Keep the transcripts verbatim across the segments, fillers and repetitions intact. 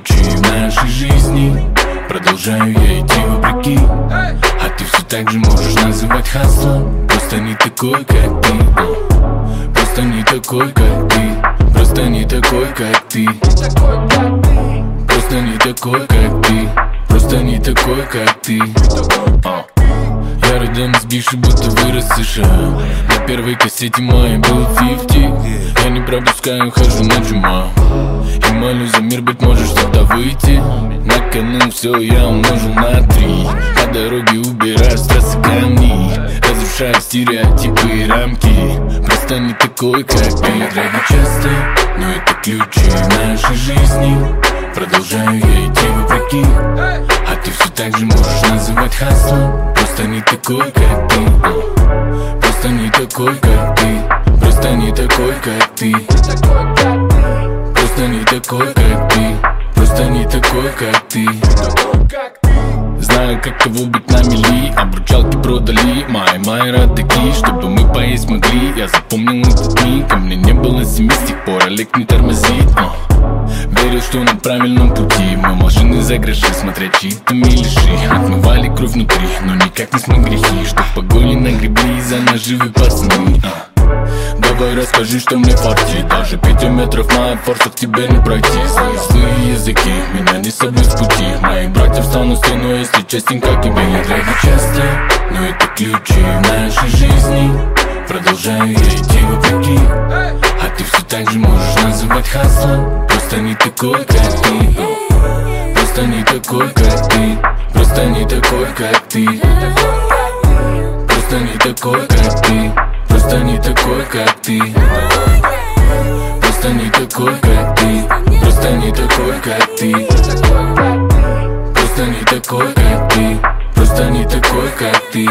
ключи в нашей жизни. Продолжаю я идти вопреки, а ты все так же можешь называть хаслом. Просто не такой, как ты, просто не такой, как ты, просто не такой, как ты, просто не такой, как ты, просто не такой, как ты. Я родом из Биши, будто вырос в США. На первой кассете моей был пятьдесят. Я не пропускаю, хожу на джума и молю за мир, быть может что-то выйти. На кону все я умножил на три. По дороге убираю с трассы камни, разрушаю стереотипы и рамки. Просто не такой, как ты. Драги часто, но это ключи в нашей жизни. Продолжаю я идти вопреки, а ты все так же можешь называть хаслом. Просто не такой, как ты, просто не такой, как ты, просто не такой, как ты, просто не такой, как ты, просто не такой, как ты. Знаю, как кого быть на мели, обручалки продали мои мои родаки, чтобы мы поесть могли. Я запомнил этот миг, ко мне не было семьи, с тех пор Олег не тормозит. Верил, что на правильном пути. Мы машины за гроши, смотря чьи-то милиши. Отмывали кровь внутри, но никак не смог грехи, что в погоне нагребли за наживы пацаны. а. Давай расскажи, что мне фартит. Даже пяти метров на форсах тебе не пройти. Свои злые языки меня не собьют с пути. Моих братьев стану стеной, если частенько тебе не драги часто, но это ключи в нашей жизни. Продолжаю я идти вопреки, а ты все так же можешь называть хаслом. Просто не такой, как ты, просто не такой, как ты, просто не такой, как ты, просто не такой, как ты, просто не такой, как ты, просто не такой, как ты, просто не такой, как ты, просто не такой, как ты, просто не такой, как ты.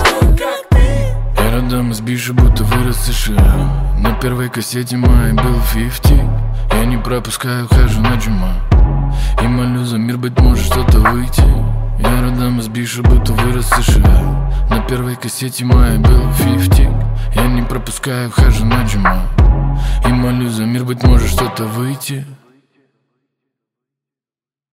Я родом из Биши, будто вырос в США. На первой кассете моей был пятьдесят. Я не пропускаю, хожу на джума и молю за мир, быть может что-то выйти. Я родом из Биши, будто вырос в США. На первой кассете моей был пятьдесят. Я не пропускаю, хожу на джума и молю за мир, быть может что-то выйти.